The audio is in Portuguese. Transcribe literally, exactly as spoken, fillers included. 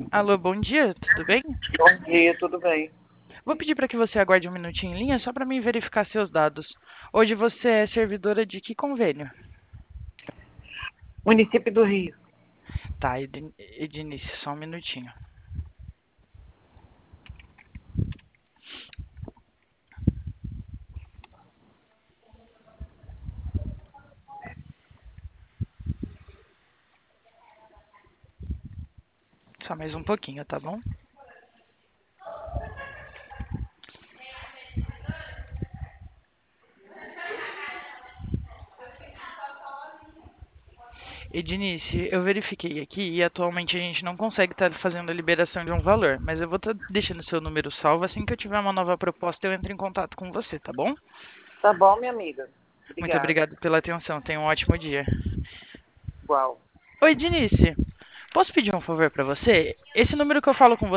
Alô, bom dia, tudo bem? Bom dia, tudo bem? Vou pedir para que você aguarde um minutinho em linha só para mim verificar seus dados. Hoje você é servidora de que convênio? Município do Rio. Tá, Edi- Edinice, só um minutinho. Só mais um pouquinho, tá bom? Edinice, eu verifiquei aqui e atualmente a gente não consegue estar fazendo a liberação de um valor, mas eu vou estar deixando seu número salvo. Assim que eu tiver uma nova proposta, eu entro em contato com você, tá bom? Tá bom, minha amiga? Muito Obrigada. obrigado pela atenção, tenha um ótimo dia. Igual. Oi, Edinice, posso pedir um favor para você? Esse número que eu falo com